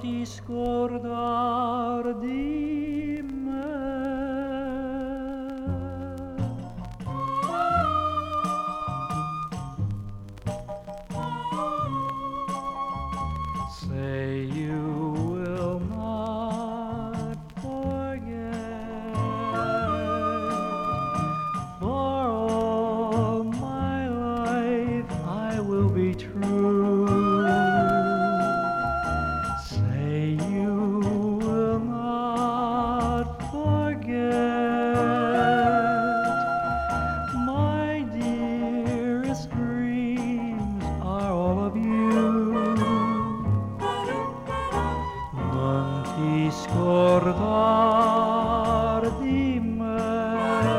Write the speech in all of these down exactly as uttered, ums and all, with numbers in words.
ti scordar di me. Say you will not forget, for all my life I will be true. Say you will not forget, my dearest dreams are all of you. Non ti scordar di me,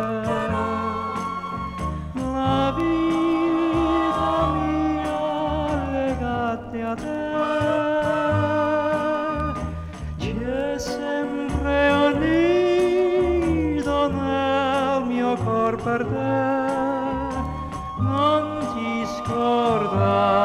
la vita mia legate a te, c'è sempre un nido nel mio cor per te, non ti scordar